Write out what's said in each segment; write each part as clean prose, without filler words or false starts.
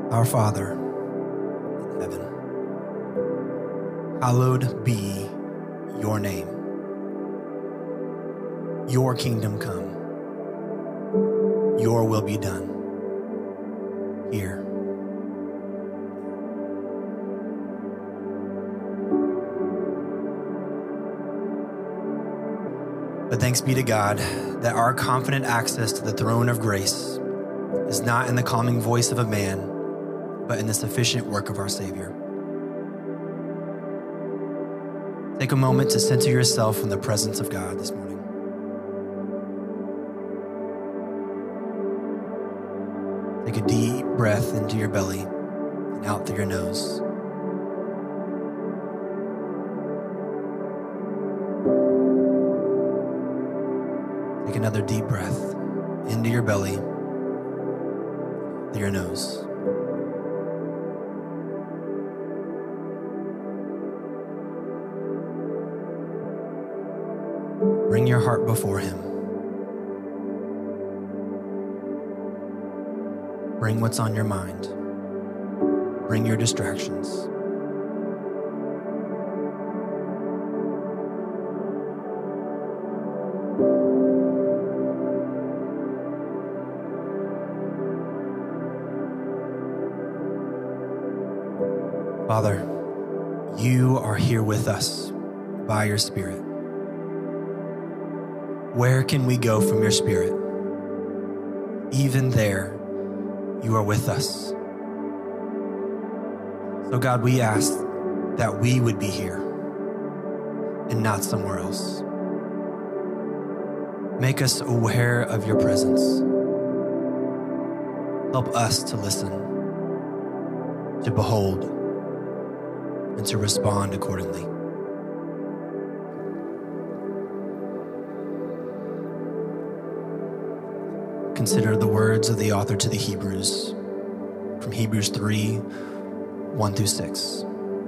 Our Father in heaven, hallowed be your name. Your kingdom come. Your will be done here. But thanks be to God that our confident access to the throne of grace is not in the calming voice of a man, but in the sufficient work of our Savior. Take a moment to center yourself in the presence of God this morning. Take a deep breath into your belly and out through your nose. Take another deep breath into your belly, through your nose. Bring your heart before Him. Bring what's on your mind. Bring your distractions. Father, you are here with us by your Spirit. Where can we go from your Spirit? Even there, you are with us. So God, we ask that we would be here and not somewhere else. Make us aware of your presence. Help us to listen, to behold, and to respond accordingly. Consider the words of the author to the Hebrews from Hebrews 3, 1-6.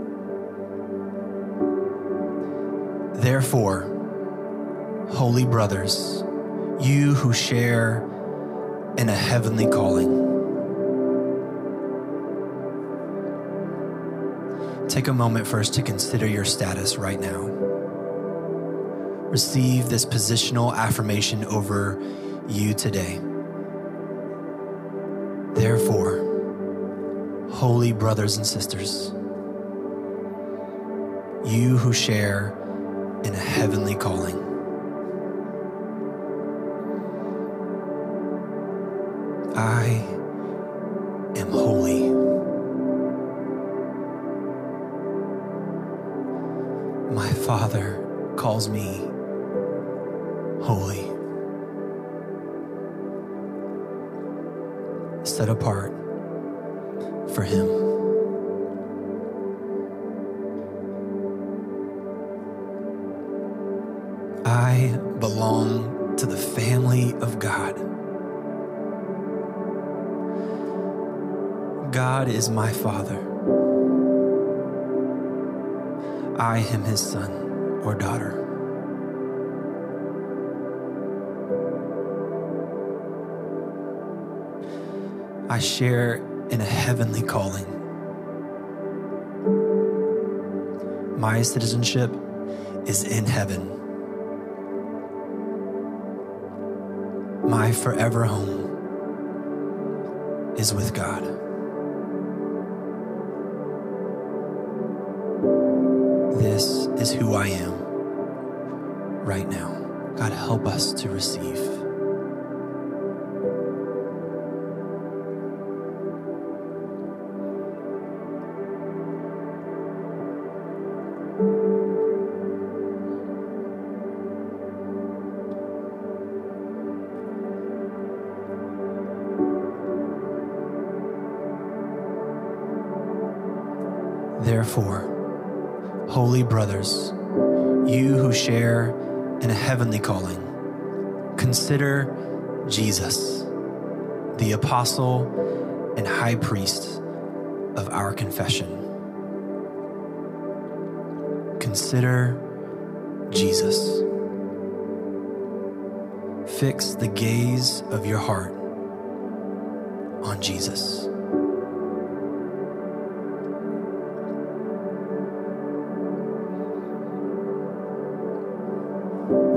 Therefore, holy brothers, you who share in a heavenly calling, take a moment first to consider your status right now. Receive this positional affirmation over you today. Therefore, holy brothers and sisters, you who share in a heavenly calling, I am holy. My Father calls me holy, set apart for Him. I belong to the family of God. God is my Father. I am His son or daughter. I share in a heavenly calling. My citizenship is in heaven. My forever home is with God. This is who I am right now. God, help us to receive. Therefore, holy brothers, you who share in a heavenly calling, consider Jesus, the apostle and high priest of our confession. Consider Jesus. Fix the gaze of your heart on Jesus.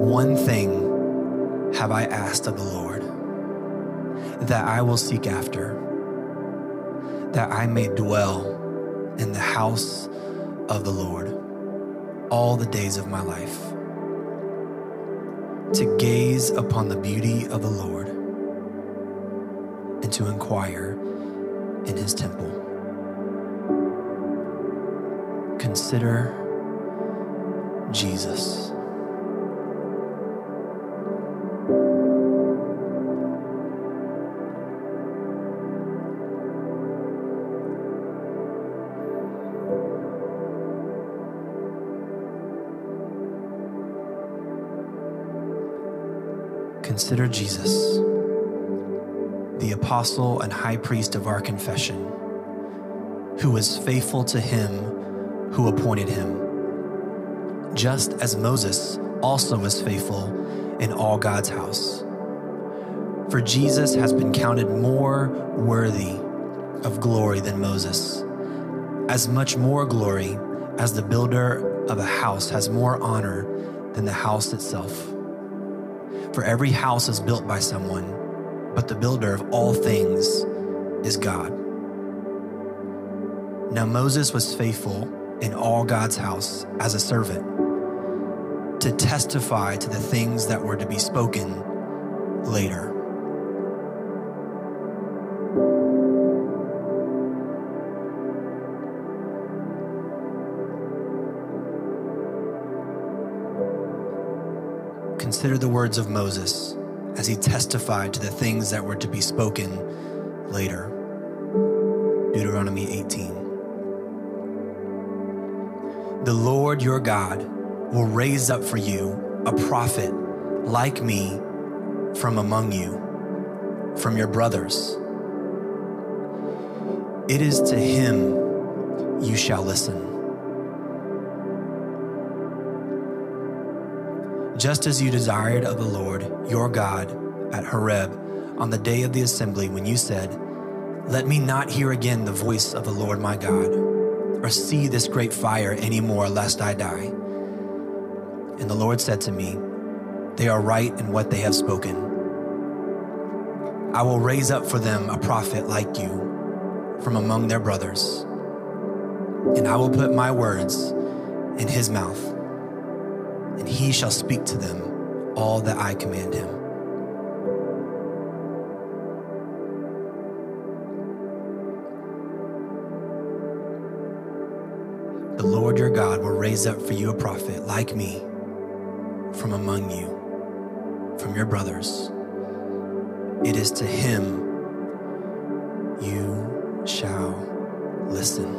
one thing have I asked of the Lord, that I will seek after, that I may dwell in the house of the Lord all the days of my life, to gaze upon the beauty of the Lord and to inquire in his temple. Consider Jesus. Consider Jesus, the apostle and high priest of our confession, who was faithful to him who appointed him, just as Moses also was faithful in all God's house. For Jesus has been counted more worthy of glory than Moses, as much more glory as the builder of a house has more honor than the house itself. For every house is built by someone, but the builder of all things is God. Now Moses was faithful in all God's house as a servant, to testify to the things that were to be spoken later. Consider the words of Moses as he testified to the things that were to be spoken later. Deuteronomy 18. The Lord your God will raise up for you a prophet like me from among you, from your brothers. It is to him you shall listen. Just as you desired of the Lord your God at Horeb on the day of the assembly, when you said, "Let me not hear again the voice of the Lord my God, or see this great fire any more, lest I die." And the Lord said to me, "They are right in what they have spoken. I will raise up for them a prophet like you from among their brothers, and I will put my words in his mouth, and he shall speak to them all that I command him." The Lord your God will raise up for you a prophet like me from among you, from your brothers. It is to him you shall listen.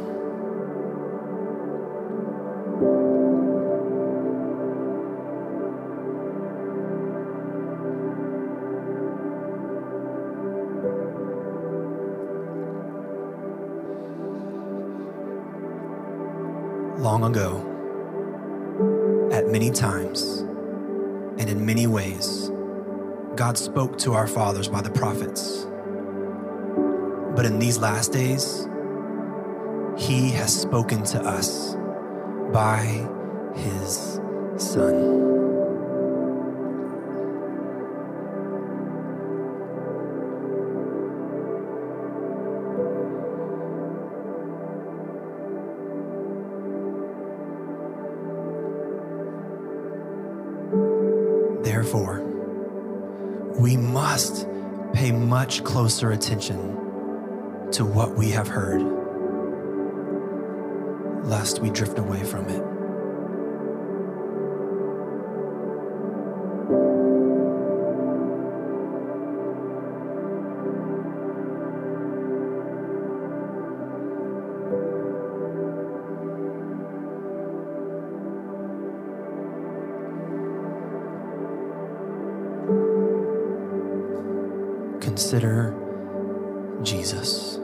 Long ago, at many times and in many ways, God spoke to our fathers by the prophets. But in these last days, he has spoken to us by his Son. Therefore, we must pay much closer attention to what we have heard, lest we drift away from it. Consider Jesus.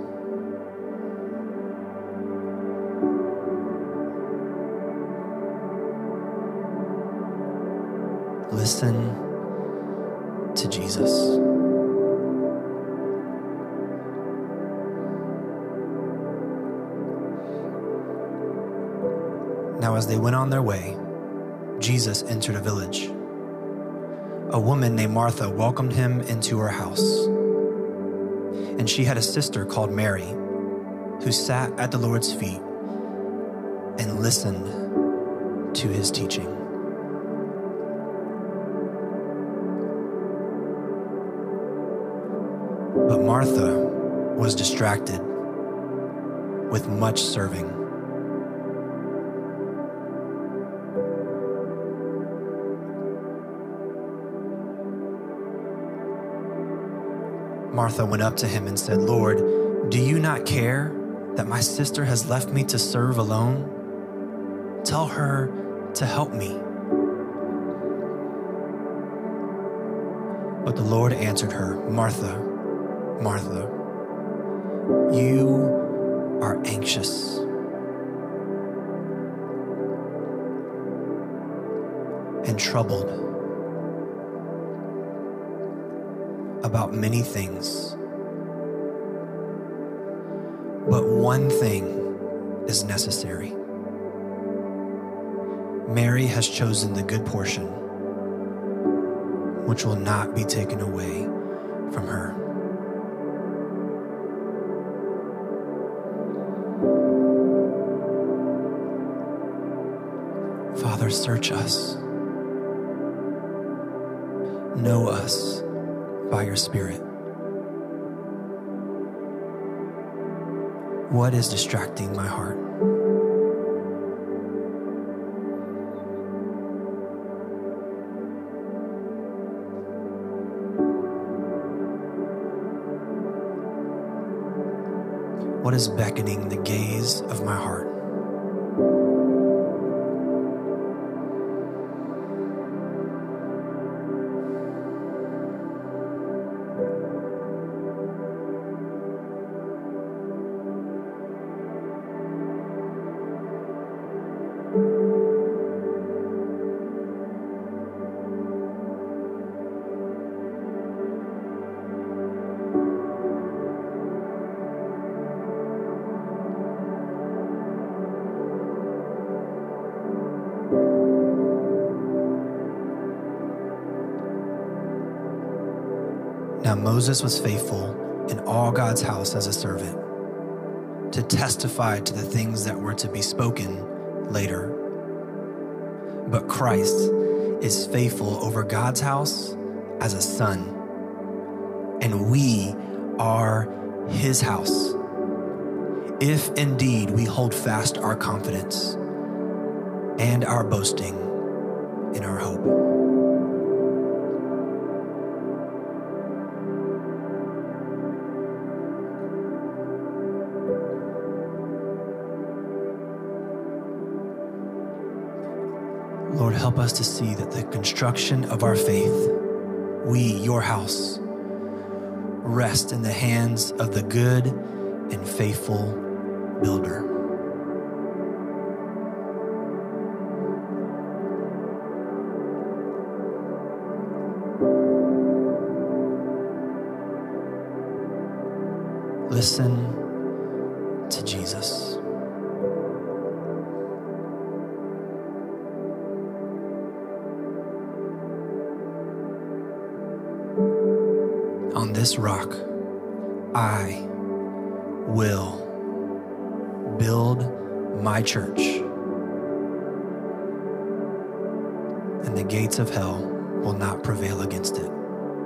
Listen to Jesus. Now, as they went on their way, Jesus entered a village, A woman named Martha welcomed him into her house. And she had a sister called Mary, who sat at the Lord's feet and listened to his teaching. But Martha was distracted with much serving. Martha went up to him and said, "Lord, do you not care that my sister has left me to serve alone? Tell her to help me." But the Lord answered her, "Martha, Martha, you are anxious and troubled about many things, but one thing is necessary. Mary has chosen the good portion, which will not be taken away from her." Father, search us. Know us by your Spirit. What is distracting my heart? What is beckoning the gaze of my heart? Now Moses was faithful in all God's house as a servant, to testify to the things that were to be spoken later. But Christ is faithful over God's house as a son, and we are his house, if indeed we hold fast our confidence and our boasting in our hope. Lord, help us to see that the construction of our faith, we, your house, rest in the hands of the good and faithful builder. Listen to Jesus. On this rock, I will build my church, and the gates of hell will not prevail against it.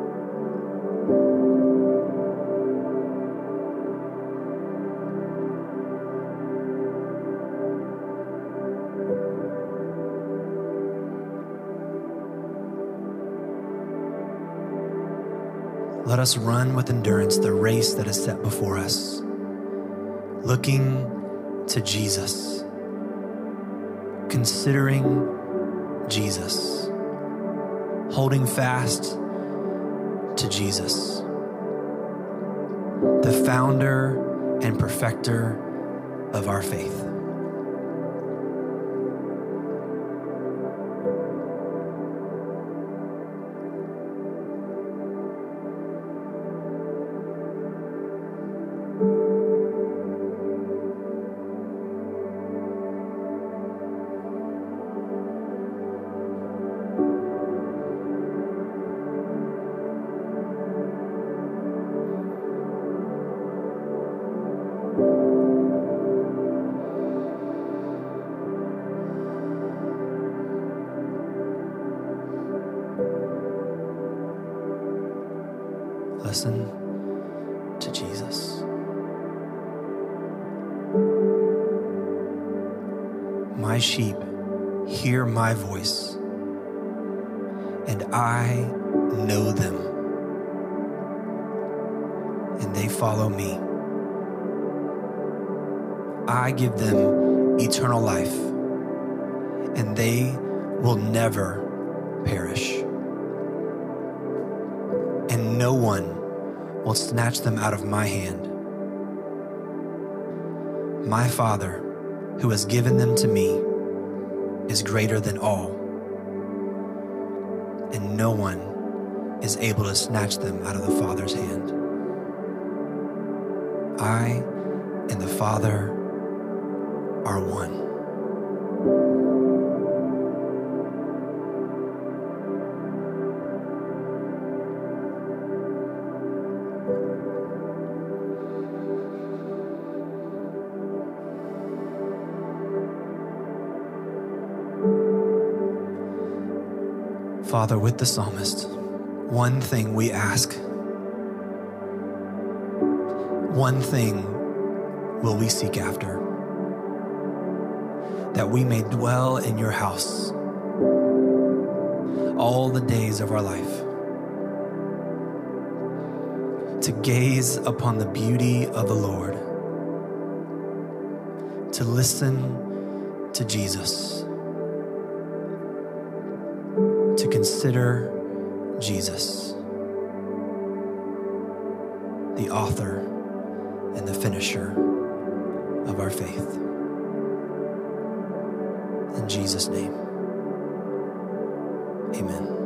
Let us run with endurance the race that is set before us, looking to Jesus, considering Jesus, holding fast to Jesus, the founder and perfecter of our faith. my sheep hear my voice, and I know them, and they follow me. I give them eternal life, and they will never perish, and no one will snatch them out of my hand. My Father, who has given them to me, is greater than all, and no one is able to snatch them out of the Father's hand. I and the Father are one. Father, with the psalmist, one thing we ask, one thing will we seek after, that we may dwell in your house all the days of our life, to gaze upon the beauty of the Lord, to listen to Jesus, to consider Jesus, the author and the finisher of our faith. In Jesus' name, amen.